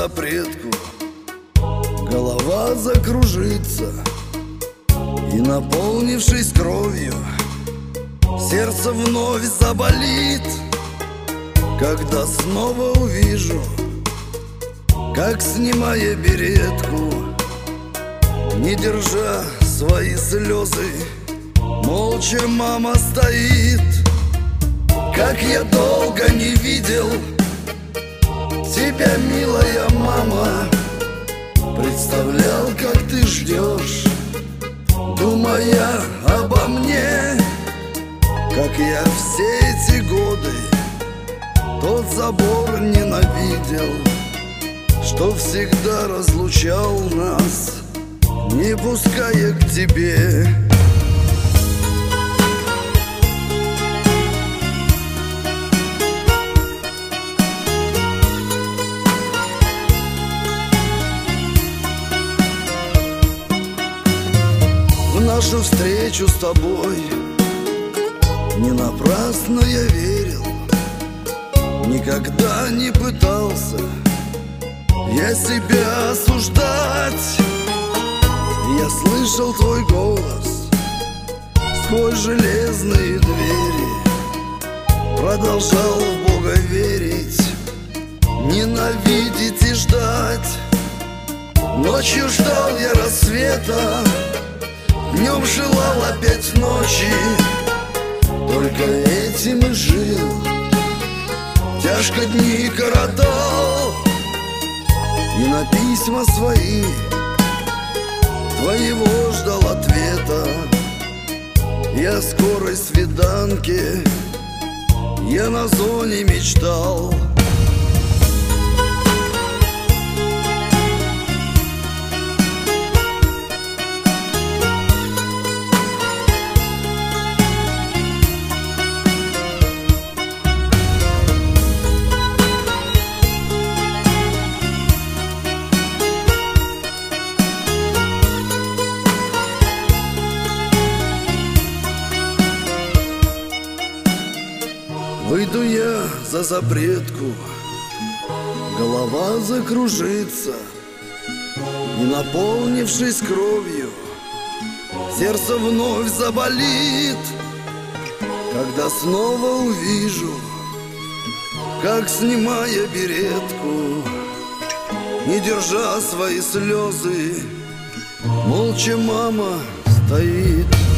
запретку, голова закружится, и, наполнившись кровью, сердце вновь заболит, когда снова увижу, как, снимая беретку, не держа свои слезы, молча мама стоит. Как я долго не видел тебя, милая мама, представлял, как ты ждешь, думая обо мне. Как я все эти годы тот забор ненавидел, что всегда разлучал нас, не пуская к тебе. В нашу встречу с тобой не напрасно я верил, никогда не пытался я себя осуждать. Я слышал твой голос сквозь железные двери, продолжал в Бога верить, ненавидеть и ждать. Ночью ждал я рассвета, днем желал опять ночи, только этим и жил, тяжко дни коротал. И на письма свои твоего ждал ответа. И о скорой свиданке я на зоне мечтал. Выйду я за запретку, голова закружится, и, наполнившись кровью, сердце вновь заболит, когда снова увижу, как, снимая беретку, не держа свои слезы, молча мама стоит.